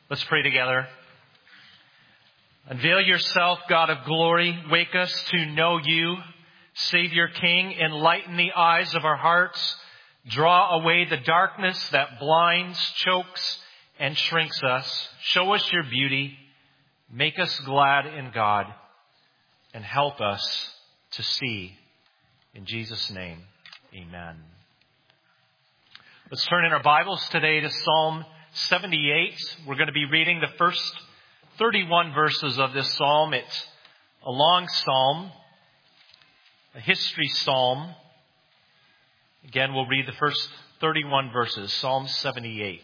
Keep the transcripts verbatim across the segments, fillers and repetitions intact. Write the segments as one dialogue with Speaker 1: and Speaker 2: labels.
Speaker 1: Let's pray together. Unveil yourself, God of glory. Wake us to know you, Savior King. Enlighten the eyes of our hearts. Draw away the darkness that blinds, chokes, and shrinks us. Show us your beauty. Make us glad in God. And help us to see. In Jesus' name, amen. Let's turn in our Bibles today to Psalm seventy-eight. We're going to be reading the first thirty-one verses of this psalm. It's a long psalm, a history psalm. Again, we'll read the first thirty-one verses, Psalm seventy-eight.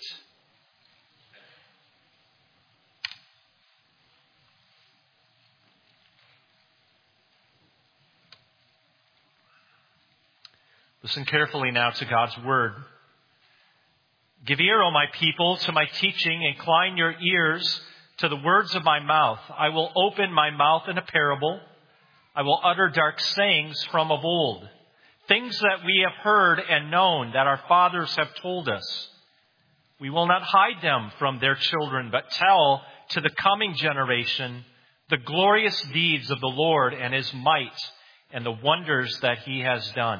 Speaker 1: Listen carefully now to God's word. Give ear, O my people, to my teaching. Incline your ears to the words of my mouth. I will open my mouth in a parable. I will utter dark sayings from of old. Things that we have heard and known that our fathers have told us. We will not hide them from their children, but tell to the coming generation the glorious deeds of the Lord and his might and the wonders that he has done.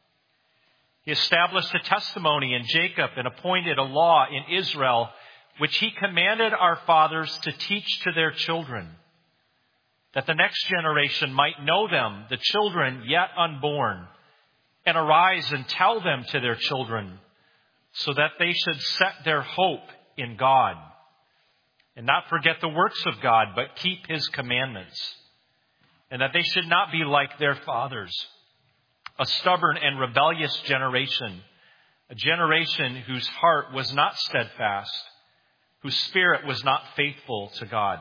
Speaker 1: He established a testimony in Jacob and appointed a law in Israel, which he commanded our fathers to teach to their children, that the next generation might know them, the children yet unborn, and arise and tell them to their children, so that they should set their hope in God, and not forget the works of God, but keep his commandments, and that they should not be like their fathers, a stubborn and rebellious generation, a generation whose heart was not steadfast, whose spirit was not faithful to God.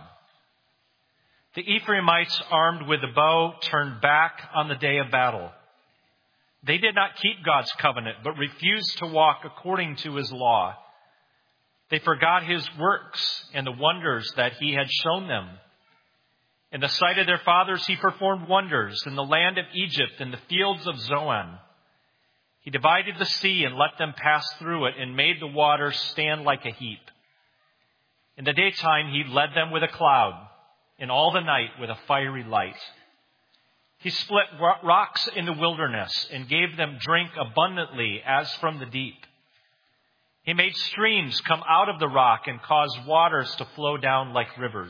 Speaker 1: The Ephraimites, armed with the bow, turned back on the day of battle. They did not keep God's covenant, but refused to walk according to his law. They forgot his works and the wonders that he had shown them. In the sight of their fathers, he performed wonders in the land of Egypt, in the fields of Zoan. He divided the sea and let them pass through it, and made the waters stand like a heap. In the daytime, he led them with a cloud, in all the night with a fiery light. He split rocks in the wilderness and gave them drink abundantly as from the deep. He made streams come out of the rock and caused waters to flow down like rivers.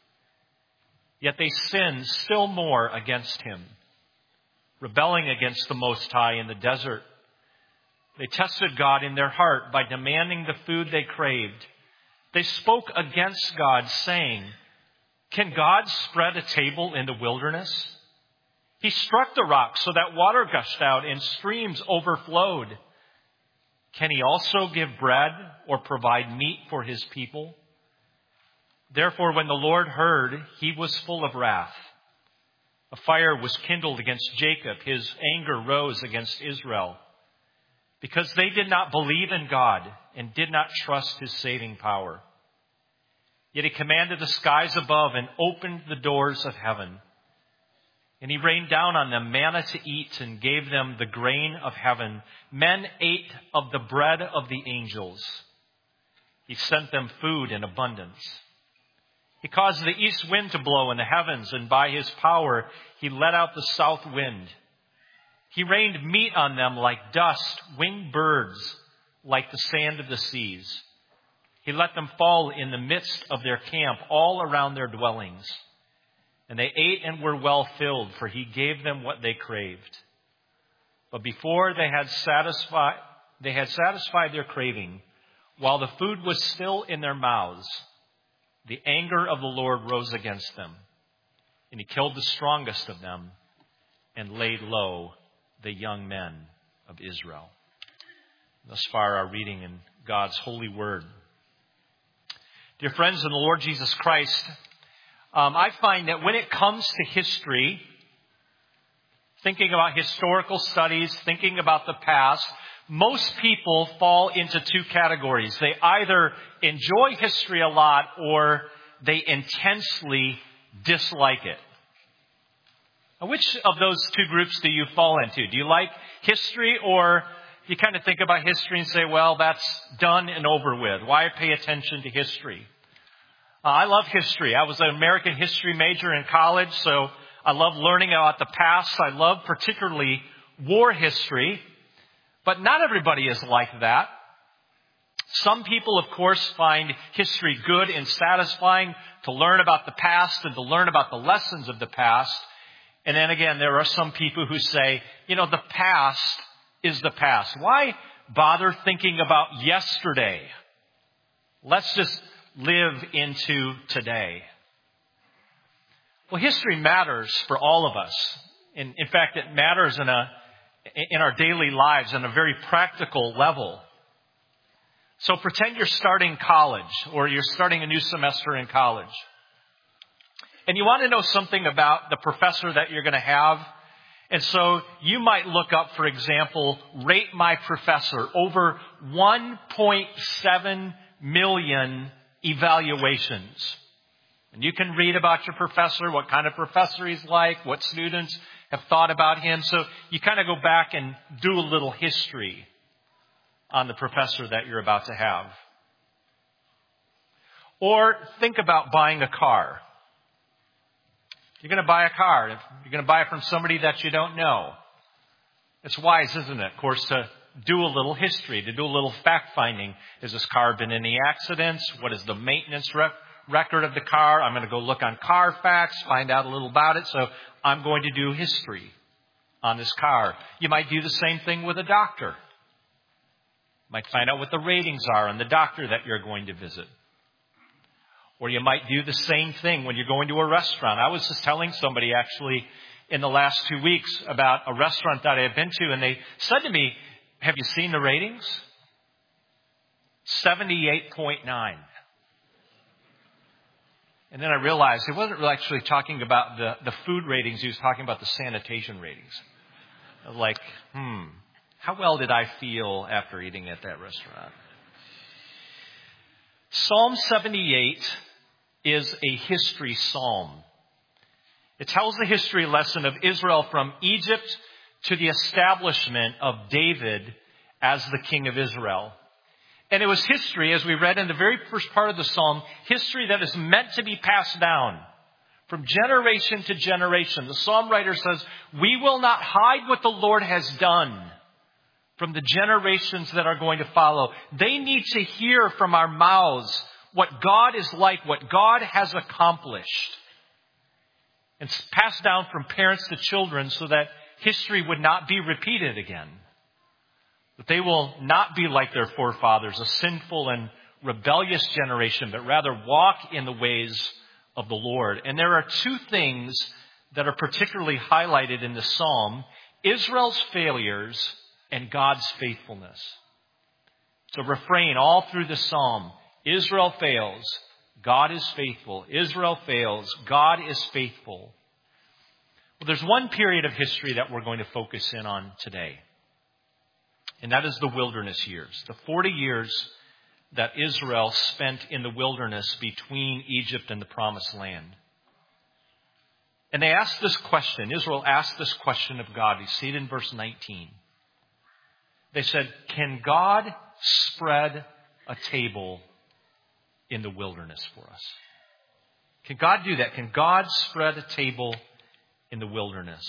Speaker 1: Yet they sinned still more against him, rebelling against the Most High in the desert. They tested God in their heart by demanding the food they craved. They spoke against God, saying, "Can God spread a table in the wilderness? He struck the rock so that water gushed out and streams overflowed. Can he also give bread or provide meat for his people?" Therefore, when the Lord heard, he was full of wrath. A fire was kindled against Jacob. His anger rose against Israel, because they did not believe in God and did not trust his saving power. Yet he commanded the skies above and opened the doors of heaven. And he rained down on them manna to eat and gave them the grain of heaven. Men ate of the bread of the angels. He sent them food in abundance. He caused the east wind to blow in the heavens, and by his power he let out the south wind. He rained meat on them like dust, winged birds like the sand of the seas. He let them fall in the midst of their camp, all around their dwellings. And they ate and were well filled, for he gave them what they craved. But before they had satisfied, they had satisfied their craving, while the food was still in their mouths, the anger of the Lord rose against them, and he killed the strongest of them and laid low the young men of Israel. Thus far, our reading in God's holy word. Dear friends in the Lord Jesus Christ, um, I find that when it comes to history, thinking about historical studies, thinking about the past, most people fall into two categories. They either enjoy history a lot or they intensely dislike it. Now, which of those two groups do you fall into? Do you like history, or you kind of think about history and say, well, that's done and over with. Why pay attention to history? Uh, I love history. I was an American history major in college, so I love learning about the past. I love particularly war history. But not everybody is like that. Some people, of course, find history good and satisfying to learn about the past and to learn about the lessons of the past. And then again, there are some people who say, you know, the past is the past. Why bother thinking about yesterday? Let's just live into today. Well, history matters for all of us. In, in fact, it matters in a in our daily lives on a very practical level. So pretend you're starting college or you're starting a new semester in college. And you want to know something about the professor that you're going to have. And so you might look up, for example, Rate My Professor. Over one point seven million evaluations. And you can read about your professor, what kind of professor he's like, what students have thought about him. So you kind of go back and do a little history on the professor that you're about to have. Or think about buying a car. You're going to buy a car. You're going to buy it from somebody that you don't know. It's wise, isn't it, of course, to do a little history, to do a little fact-finding. Has this car been in any accidents? What is the maintenance rec- record of the car? I'm going to go look on Carfax, find out a little about it. So I'm going to do history on this car. You might do the same thing with a doctor. You might find out what the ratings are on the doctor that you're going to visit. Or you might do the same thing when you're going to a restaurant. I was just telling somebody actually in the last two weeks about a restaurant that I had been to, and they said to me, have you seen the ratings? seventy-eight point nine. And then I realized he wasn't really actually talking about the, the food ratings. He was talking about the sanitation ratings. I was like, hmm, how well did I feel after eating at that restaurant? Psalm seventy-eight is a history psalm. It tells the history lesson of Israel from Egypt to the establishment of David as the king of Israel. And it was history, as we read in the very first part of the psalm, history that is meant to be passed down from generation to generation. The psalm writer says, we will not hide what the Lord has done from the generations that are going to follow. They need to hear from our mouths what God is like, what God has accomplished. And passed down from parents to children so that history would not be repeated again. That they will not be like their forefathers, a sinful and rebellious generation, but rather walk in the ways of the Lord. And there are two things that are particularly highlighted in the psalm: Israel's failures and God's faithfulness. It's a refrain all through the psalm. Israel fails, God is faithful. Israel fails, God is faithful. Well, there's one period of history that we're going to focus in on today. And that is the wilderness years. The forty years that Israel spent in the wilderness between Egypt and the Promised Land. And they asked this question. Israel asked this question of God. You see it in verse nineteen. They said, can God spread a table in the wilderness for us? Can God do that? Can God spread a table in the wilderness?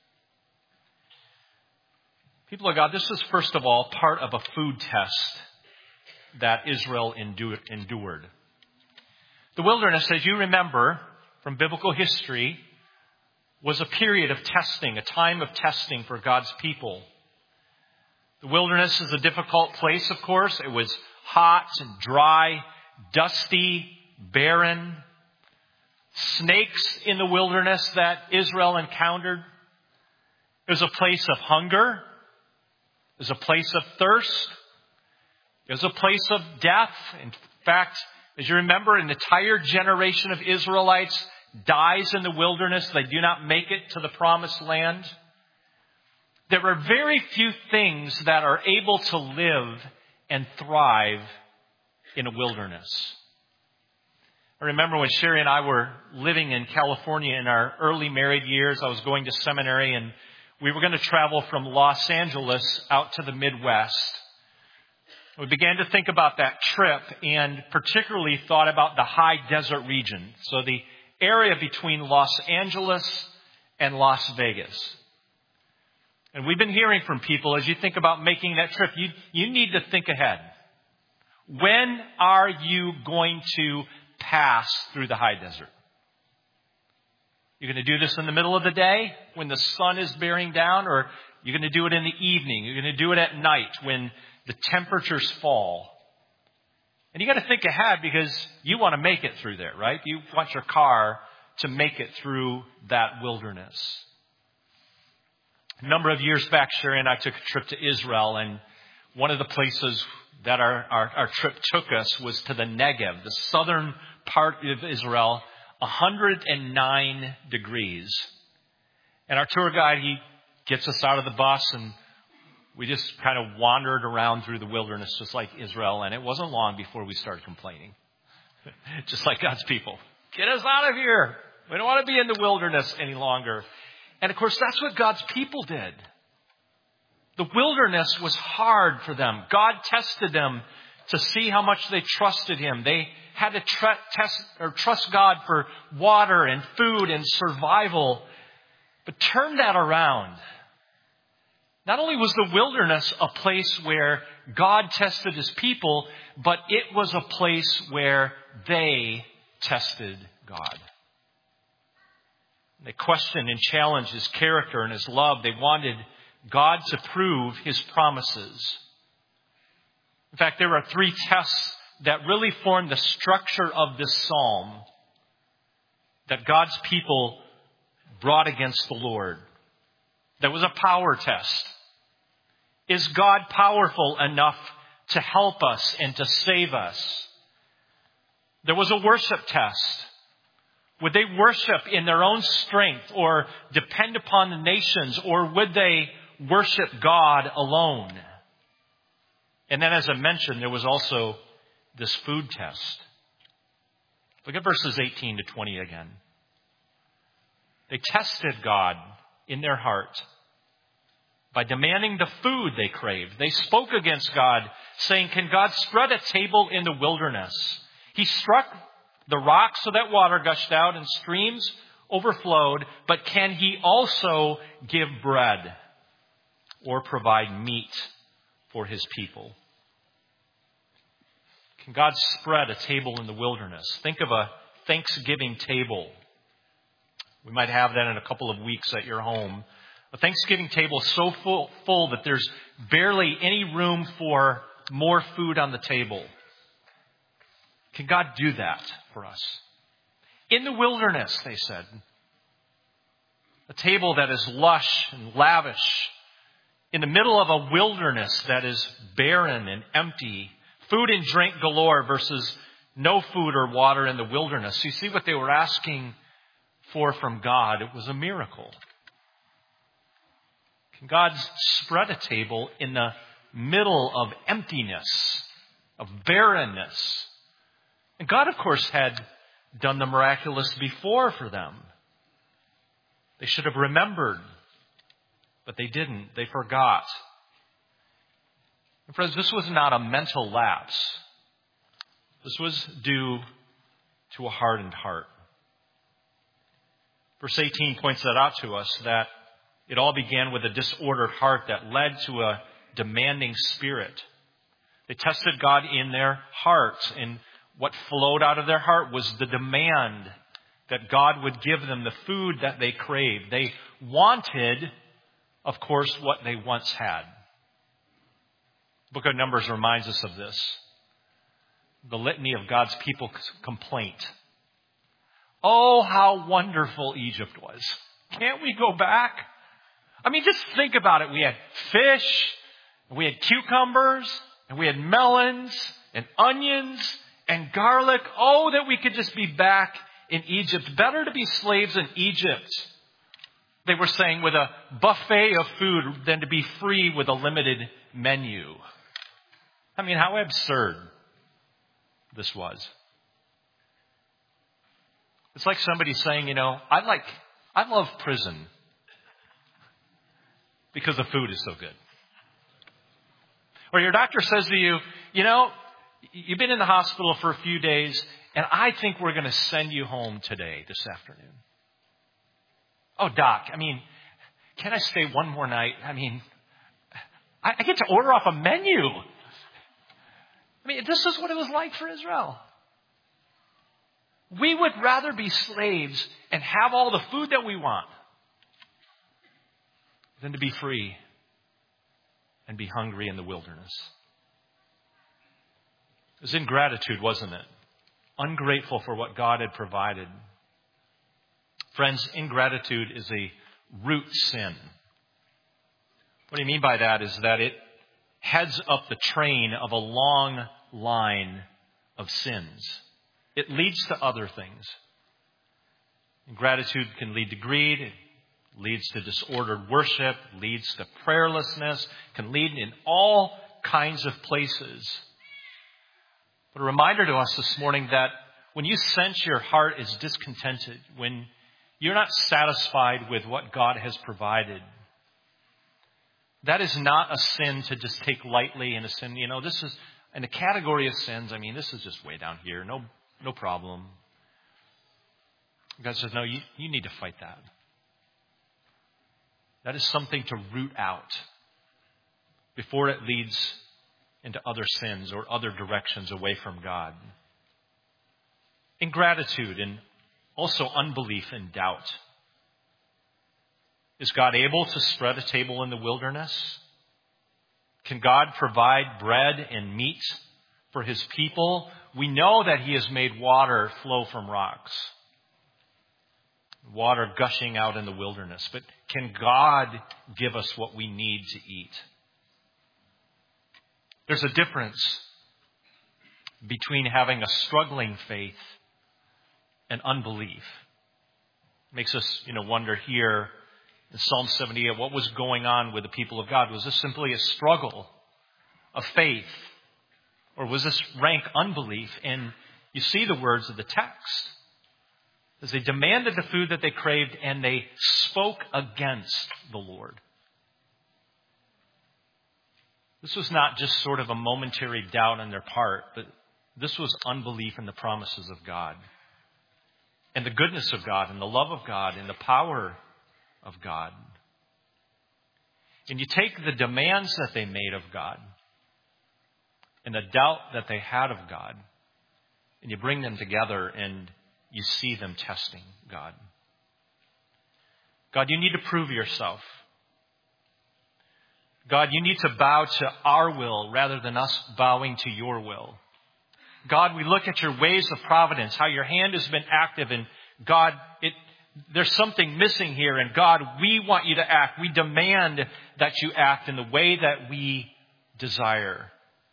Speaker 1: People of God, this is first of all part of a food test that Israel endured. The wilderness, as you remember from biblical history, was a period of testing, a time of testing for God's people. The wilderness is a difficult place, of course. It was hot and dry, dusty, barren. Snakes in the wilderness that Israel encountered. It was a place of hunger. It was a place of thirst. It was a place of death. In fact, as you remember, an entire generation of Israelites dies in the wilderness. They do not make it to the Promised Land. There are very few things that are able to live and thrive in a wilderness. I remember when Sherry and I were living in California in our early married years. I was going to seminary, and we were going to travel from Los Angeles out to the Midwest. We began to think about that trip and particularly thought about the high desert region. So the area between Los Angeles and Las Vegas. And we've been hearing from people as you think about making that trip, you, you need to think ahead. When are you going to pass through the high desert? You're going to do this in the middle of the day when the sun is bearing down, or you're going to do it in the evening? You're going to do it at night when the temperatures fall. And you got to think ahead because you want to make it through there, right? You want your car to make it through that wilderness. A number of years back, Sherry and I took a trip to Israel, and one of the places that our, our, our trip took us was to the Negev, the southern part of Israel, one hundred nine degrees. And our tour guide, he gets us out of the bus, and we just kind of wandered around through the wilderness just like Israel, and it wasn't long before we started complaining. Just like God's people. Get us out of here. We don't want to be in the wilderness any longer. And of course, that's what God's people did. The wilderness was hard for them. God tested them to see how much they trusted Him. They had to tr- test or trust God for water and food and survival. But turn that around. Not only was the wilderness a place where God tested His people, but it was a place where they tested God. They questioned and challenged His character and His love. They wanted God to prove His promises. In fact, there are three tests that really form the structure of this psalm that God's people brought against the Lord. There was a power test. Is God powerful enough to help us and to save us? There was a worship test. Would they worship in their own strength or depend upon the nations, or would they worship God alone? And then, as I mentioned, there was also this food test. Look at verses eighteen to twenty again. They tested God in their heart by demanding the food they craved. They spoke against God, saying, "Can God spread a table in the wilderness?" He struck the rocks so that water gushed out and streams overflowed, but can He also give bread or provide meat for His people? Can God spread a table in the wilderness? Think of a Thanksgiving table. We might have that in a couple of weeks at your home. A Thanksgiving table so full, full that there's barely any room for more food on the table. Can God do that for us? In the wilderness, they said. A table that is lush and lavish. In the middle of a wilderness that is barren and empty. Food and drink galore versus no food or water in the wilderness. You see what they were asking for from God? It was a miracle. Can God spread a table in the middle of emptiness, of barrenness? And God, of course, had done the miraculous before for them. They should have remembered, but they didn't. They forgot. And friends, this was not a mental lapse. This was due to a hardened heart. Verse eighteen points that out to us, that it all began with a disordered heart that led to a demanding spirit. They tested God in their hearts, and what flowed out of their heart was the demand that God would give them the food that they craved. They wanted, of course, what they once had. The book of Numbers reminds us of this. The litany of God's people's complaint. Oh, how wonderful Egypt was. Can't we go back? I mean, just think about it. We had fish, and we had cucumbers, and we had melons, and onions, and garlic. Oh, that we could just be back in Egypt. Better to be slaves in Egypt, they were saying, with a buffet of food than to be free with a limited menu. I mean, how absurd this was. It's like somebody saying, you know, I like, I love prison because the food is so good. Or your doctor says to you, you know, you've been in the hospital for a few days, and I think we're going to send you home today, this afternoon. Oh, doc, I mean, can I stay one more night? I mean, I, I get to order off a menu. I mean, this is what it was like for Israel. We would rather be slaves and have all the food that we want than to be free and be hungry in the wilderness. It was ingratitude, wasn't it? Ungrateful for what God had provided. Friends, ingratitude is a root sin. What I mean by that is that it heads up the train of a long line of sins. It leads to other things. Ingratitude can lead to greed. It leads to disordered worship. Leads to prayerlessness. Can lead in all kinds of places. But a reminder to us this morning that when you sense your heart is discontented, when you're not satisfied with what God has provided, that is not a sin to just take lightly, and a sin, you know, this is in the category of sins. I mean, this is just way down here. No, no problem. God says, no, you, you need to fight that. That is something to root out before it leads into other sins or other directions away from God. Ingratitude and also unbelief and doubt. Is God able to spread a table in the wilderness? Can God provide bread and meat for his people? We know that he has made water flow from rocks. Water gushing out in the wilderness. But can God give us what we need to eat? There's a difference between having a struggling faith and unbelief. It makes us, you know, wonder here in Psalm seventy-eight, what was going on with the people of God? Was this simply a struggle of faith? Or was this rank unbelief? And you see the words of the text. As they demanded the food that they craved and they spoke against the Lord. This was not just sort of a momentary doubt on their part, but this was unbelief in the promises of God. And the goodness of God and the love of God and the power of God. And you take the demands that they made of God and the doubt that they had of God, and you bring them together and you see them testing God. God, you need to prove yourself. God, you need to bow to our will rather than us bowing to your will. God, we look at your ways of providence, how your hand has been active, and God, it, there's something missing here, and God, we want you to act. We demand that you act in the way that we desire.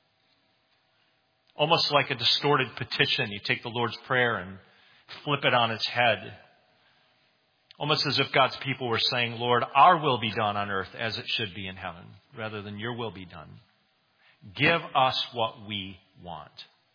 Speaker 1: Almost like a distorted petition. You take the Lord's Prayer and flip it on its head. Almost as if God's people were saying, Lord, our will be done on earth as it should be in heaven, rather than your will be done. Give us what we want.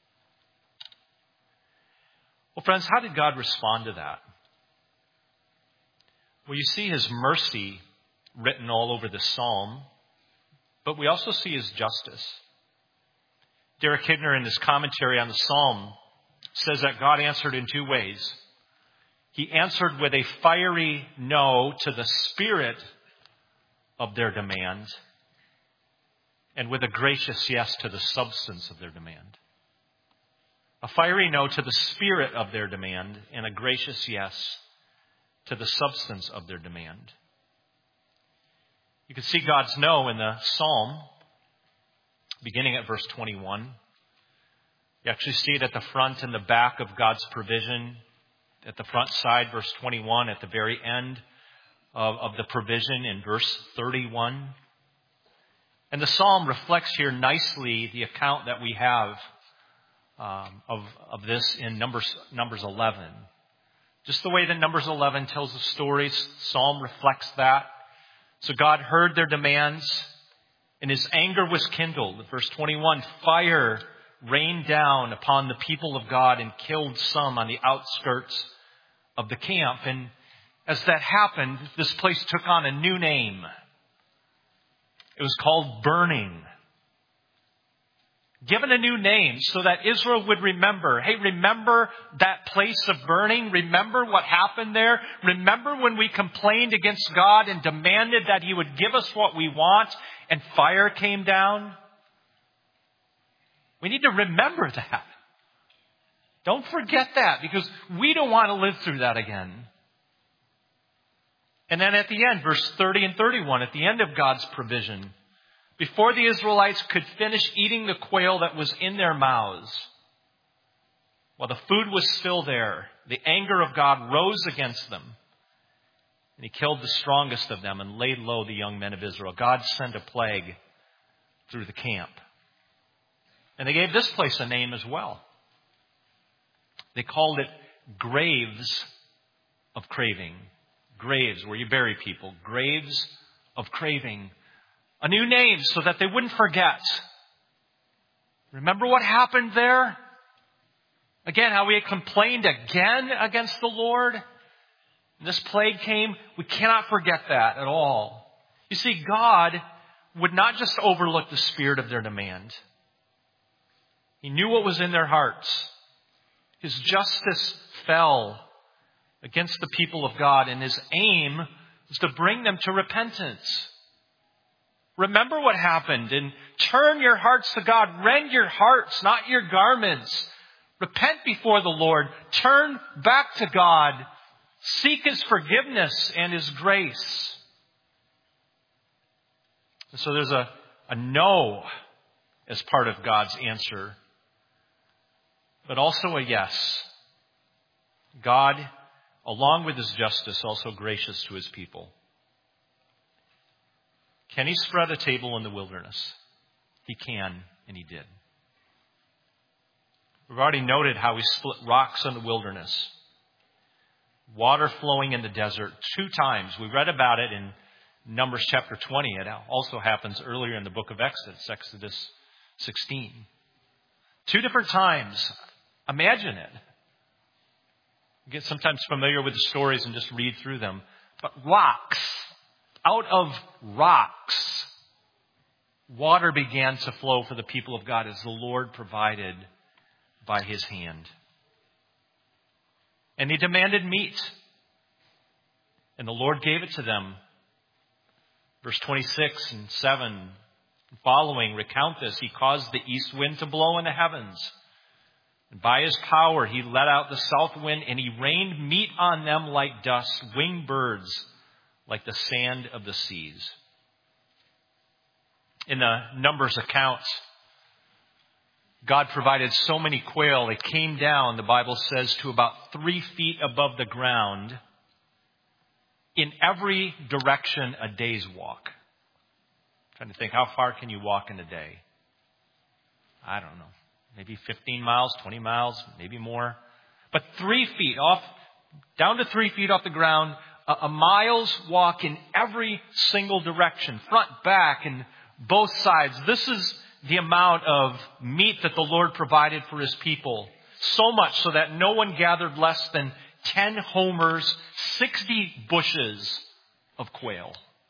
Speaker 1: Well, friends, how did God respond to that? Well, you see his mercy written all over the psalm, but we also see his justice. Derek Kidner, in his commentary on the psalm, says that God answered in two ways. He answered with a fiery no to the spirit of their demand, and with a gracious yes to the substance of their demand. A fiery no to the spirit of their demand, and a gracious yes to the substance of their demand. You can see God's no in the psalm, beginning at verse twenty-one. You actually see it at the front and the back of God's provision. At the front side, verse twenty-one, at the very end of, of the provision in verse thirty-one. And the psalm reflects here nicely the account that we have um, of, of this in Numbers, Numbers eleven. Just the way that Numbers eleven tells the story, Psalm reflects that. So God heard their demands, and his anger was kindled. Verse twenty-one, fire rained down upon the people of God and killed some on the outskirts of the camp. And as that happened, this place took on a new name. It was called burning. given a new name so that Israel would remember. Hey, remember that place of burning? Remember what happened there? Remember when we complained against God and demanded that He would give us what we want and fire came down? We need to remember that. Don't forget that, because we don't want to live through that again. And then at the end, verse thirty and thirty-one, at the end of God's provision, before the Israelites could finish eating the quail that was in their mouths, while the food was still there, the anger of God rose against them. And He killed the strongest of them and laid low the young men of Israel. God sent a plague through the camp. And they gave this place a name as well. They called it Graves of Craving. Graves, where you bury people. Graves of Craving. A new name so that they wouldn't forget. Remember what happened there? Again, how we had complained again against the Lord. And this plague came. We cannot forget that at all. You see, God would not just overlook the spirit of their demand. He knew what was in their hearts. His justice fell against the people of God, and His aim was to bring them to repentance. Remember what happened and turn your hearts to God. Rend your hearts, not your garments. Repent before the Lord. Turn back to God. Seek His forgiveness and His grace. And so there's a, a no as part of God's answer, but also a yes. God, along with His justice, also gracious to His people. Can He spread a table in the wilderness? He can, and He did. We've already noted how He split rocks in the wilderness. Water flowing in the desert two times. We read about it in Numbers chapter twenty. It also happens earlier in the book of Exodus, Exodus sixteen. Two different times. Imagine it. You get sometimes familiar with the stories and just read through them. But rocks, out of rocks, water began to flow for the people of God as the Lord provided by His hand. And they demanded meat. And the Lord gave it to them. Verse twenty-six and seven following recount this. He caused the east wind to blow in the heavens. And by His power, He let out the south wind, and He rained meat on them like dust, winged birds like the sand of the seas. In the Numbers accounts, God provided so many quail, they came down, the Bible says, to about three feet above the ground in every direction a day's walk. I'm trying to think, how far can you walk in a day? I don't know. Maybe fifteen miles, twenty miles, maybe more. But three feet off, down to three feet off the ground, a, a mile's walk in every single direction, front, back, and both sides. This is the amount of meat that the Lord provided for His people. So much so that no one gathered less than ten homers, sixty bushes of quail.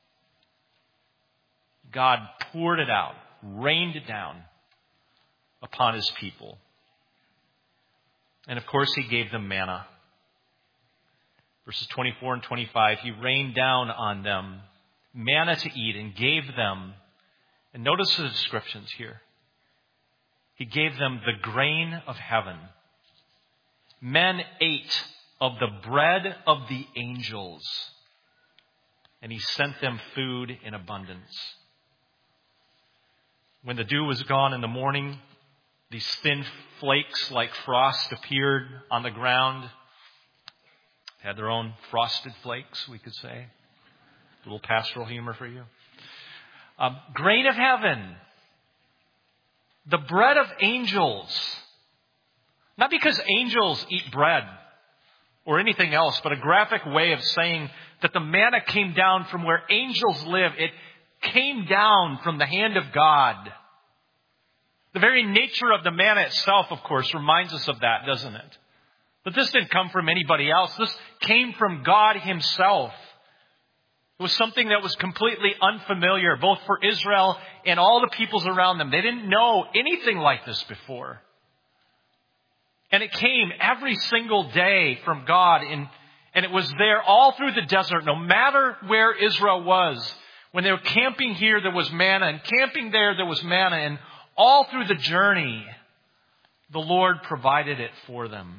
Speaker 1: God poured it out, rained it down upon His people. And of course, He gave them manna. Verses twenty-four and twenty-five, He rained down on them manna to eat and gave them. And notice the descriptions here. He gave them the grain of heaven. Men ate of the bread of the angels. And He sent them food in abundance. When the dew was gone in the morning, these thin flakes like frost appeared on the ground. They had their own frosted flakes, we could say. A little pastoral humor for you. Um, grain of heaven. The bread of angels. Not because angels eat bread or anything else, but a graphic way of saying that the manna came down from where angels live. It came down from the hand of God. The very nature of the manna itself, of course, reminds us of that, doesn't it? But this didn't come from anybody else. This came from God Himself. It was something that was completely unfamiliar, both for Israel and all the peoples around them. They didn't know anything like this before. And it came every single day from God, and, and it was there all through the desert, no matter where Israel was. When they were camping here, there was manna, and camping there, there was manna, and all through the journey, the Lord provided it for them.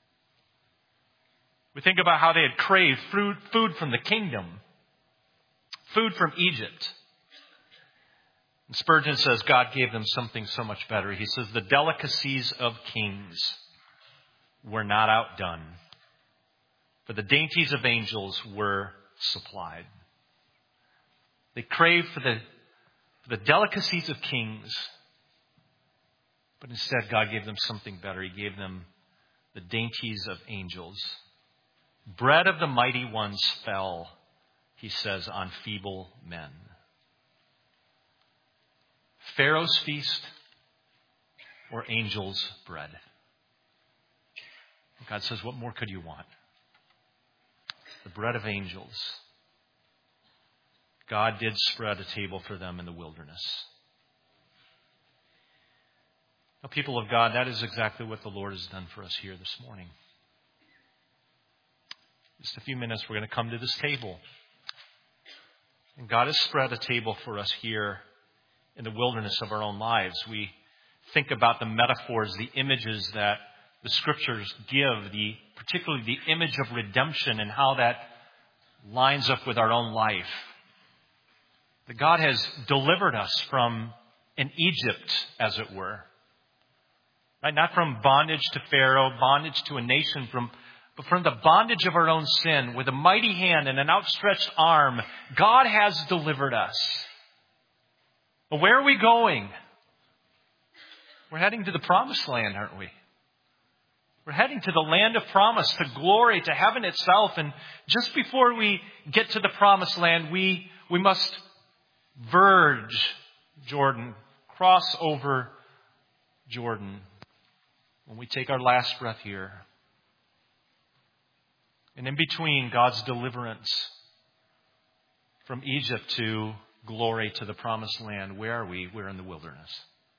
Speaker 1: We think about how they had craved food, food from the kingdom. Food from Egypt. And Spurgeon says God gave them something so much better. He says the delicacies of kings were not outdone, for the dainties of angels were supplied. They craved for the, for the delicacies of kings, but instead God gave them something better. He gave them the dainties of angels. Bread of the mighty ones fell, he says, on feeble men. Pharaoh's feast or angels' bread. God says, what more could you want? The bread of angels. God did spread a table for them in the wilderness. Now, people of God, that is exactly what the Lord has done for us here this morning. Just a few minutes, we're going to come to this table. And God has spread a table for us here in the wilderness of our own lives. We think about the metaphors, the images that the Scriptures give, the particularly the image of redemption and how that lines up with our own life. That God has delivered us from an Egypt, as it were. Right? Not from bondage to Pharaoh, bondage to a nation, from but from the bondage of our own sin, with a mighty hand and an outstretched arm, God has delivered us. But where are we going? We're heading to the promised land, aren't we? We're heading to the land of promise, to glory, to heaven itself. And just before we get to the promised land, we, we must verge Jordan, cross over Jordan when we take our last breath here. And in between God's deliverance from Egypt to glory to the promised land, where are we? We're in the wilderness.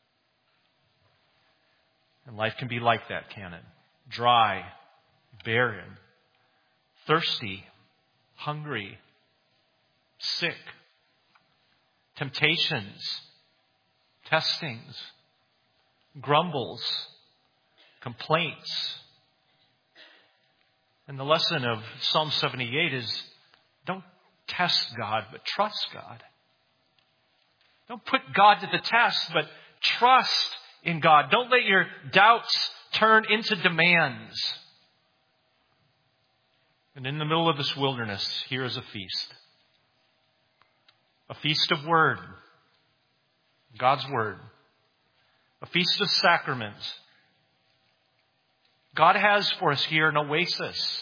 Speaker 1: And life can be like that, can it? Dry, barren, thirsty, hungry, sick, temptations, testings, grumbles, complaints. And the lesson of Psalm seventy-eight is don't test God, but trust God. Don't put God to the test, but trust in God. Don't let your doubts turn into demands. And in the middle of this wilderness, here is a feast. A feast of Word. God's Word. A feast of sacraments. God has for us here an oasis.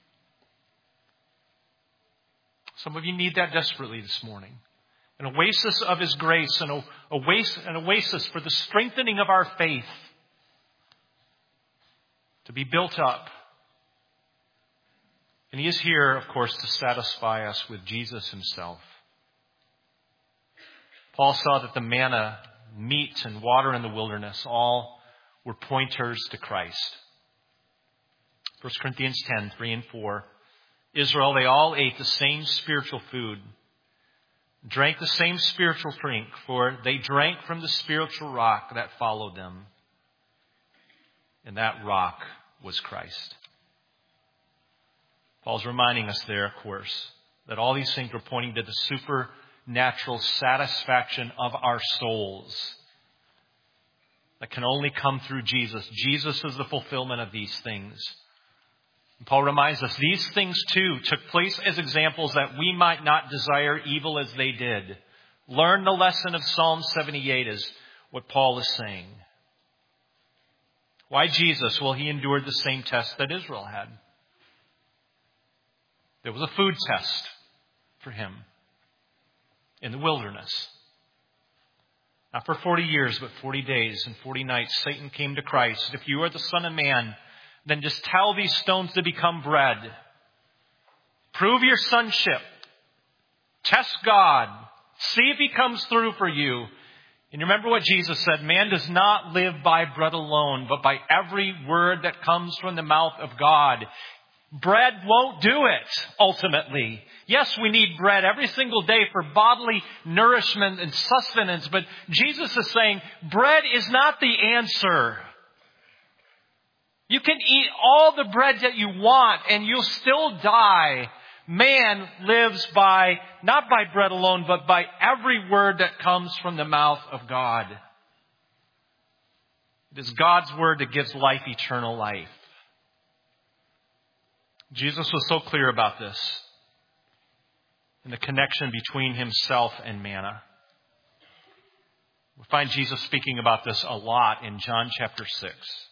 Speaker 1: Some of you need that desperately this morning. An oasis of His grace, an oasis, an oasis for the strengthening of our faith. To be built up. And He is here, of course, to satisfy us with Jesus Himself. Paul saw that the manna, meat, and water in the wilderness all were pointers to Christ. First Corinthians ten, three and four. Israel, they all ate the same spiritual food, drank the same spiritual drink, for they drank from the spiritual rock that followed them. And that rock was Christ. Paul's reminding us there, of course, that all these things were pointing to the supernatural satisfaction of our souls that can only come through Jesus. Jesus is the fulfillment of these things. And Paul reminds us these things too took place as examples that we might not desire evil as they did. Learn the lesson of Psalm seventy-eight is what Paul is saying. Why Jesus? Well, He endured the same test that Israel had. There was a food test for Him in the wilderness. Not for forty years, but forty days and forty nights, Satan came to Christ. If you are the Son of Man, then just tell these stones to become bread. Prove your sonship. Test God. See if he comes through for you. And remember what Jesus said, man does not live by bread alone, but by every word that comes from the mouth of God. Bread won't do it, ultimately. Yes, we need bread every single day for bodily nourishment and sustenance, but Jesus is saying bread is not the answer. You can eat all the bread that you want and you'll still die. Man lives by, not by bread alone, but by every word that comes from the mouth of God. It is God's word that gives life, eternal life. Jesus was so clear about this and the connection between himself and manna. We find Jesus speaking about this a lot in John chapter six.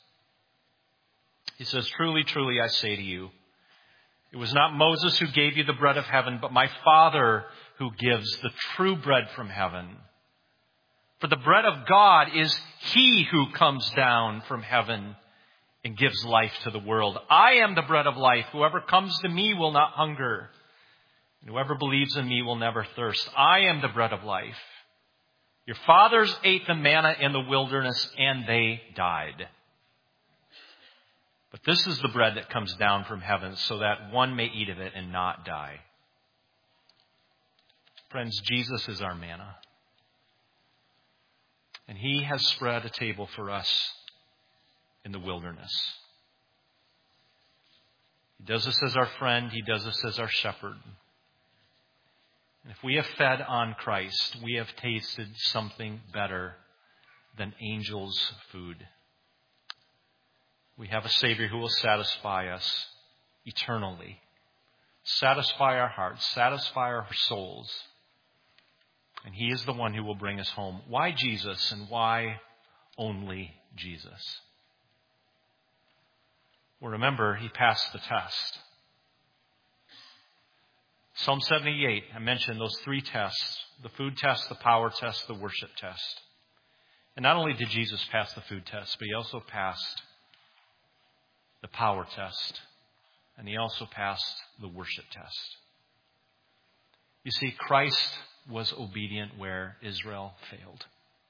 Speaker 1: He says, truly, truly, I say to you, it was not Moses who gave you the bread of heaven, but my Father who gives the true bread from heaven. For the bread of God is he who comes down from heaven and gives life to the world. I am the bread of life. Whoever comes to me will not hunger. And whoever believes in me will never thirst. I am the bread of life. Your fathers ate the manna in the wilderness and they died. But this is the bread that comes down from heaven so that one may eat of it and not die. Friends, Jesus is our manna. And he has spread a table for us in the wilderness. He does this as our friend. He does this as our shepherd. And if we have fed on Christ, we have tasted something better than angels' food. We have a Savior who will satisfy us eternally. Satisfy our hearts. Satisfy our souls. And he is the one who will bring us home. Why Jesus and why only Jesus? Well, remember, he passed the test. Psalm seventy-eight, I mentioned those three tests. The food test, the power test, the worship test. And not only did Jesus pass the food test, but he also passed the power test. And he also passed the worship test. You see, Christ was obedient where Israel failed.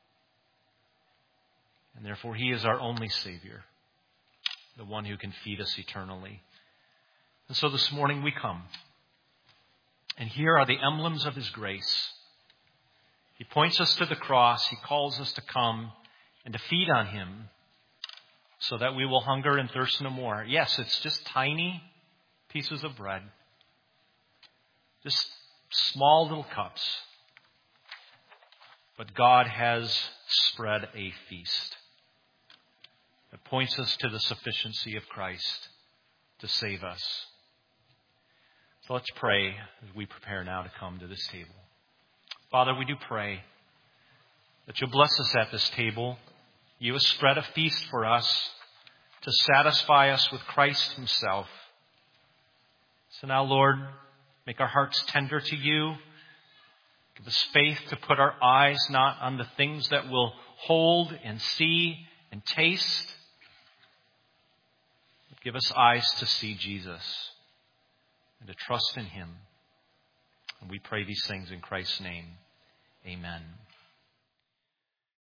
Speaker 1: And therefore, he is our only Savior, the one who can feed us eternally. And so this morning we come. And here are the emblems of his grace. He points us to the cross. He calls us to come and to feed on him so that we will hunger and thirst no more. Yes, it's just tiny pieces of bread. Just small little cups. But God has spread a feast that points us to the sufficiency of Christ to save us. So let's pray as we prepare now to come to this table. Father, we do pray that you'll bless us at this table. You have spread a feast for us to satisfy us with Christ himself. So now, Lord, make our hearts tender to you. Give us faith to put our eyes not on the things that will hold and see and taste. But give us eyes to see Jesus and to trust in him. And we pray these things in Christ's name. Amen.